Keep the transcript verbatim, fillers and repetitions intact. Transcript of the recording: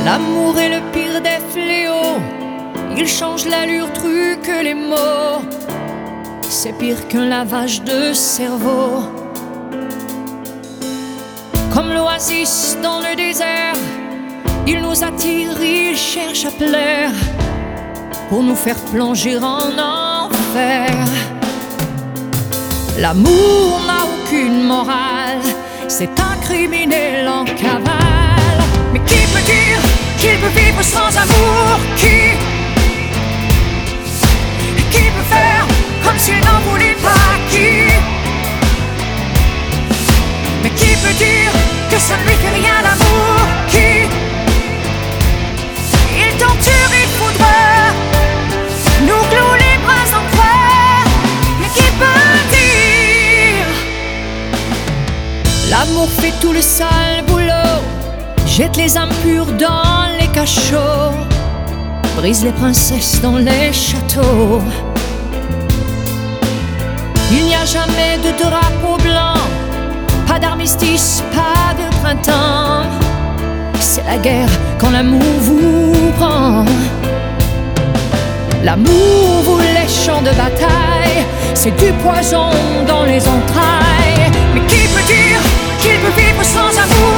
L'amour est le pire des fléaux, il change l'allure, truque les mots. C'est pire qu'un lavage de cerveau. Comme l'oasis dans le désert, il nous attire, il cherche à plaire pour nous faire plonger en enfer. L'amour n'a aucune morale, c'est un criminel en cavale. Mais qui peut dire qu'il peut vivre sans amour? Qui Qui peut faire comme s'il n'en voulait pas? Qui Mais qui peut dire que ça ne lui fait rien l'amour? Qui Il torture, il foudre, nous cloue les bras en croix. Mais qui peut dire? L'amour fait tout le sale boulot, jette les âmes pures dans les cachots, brise les princesses dans les châteaux. Il n'y a jamais de drapeau blanc, pas d'armistice, pas de printemps. C'est la guerre quand l'amour vous prend. L'amour vous les champs de bataille, c'est du poison dans les entrailles. Mais qui peut dire qu'il peut vivre sans amour?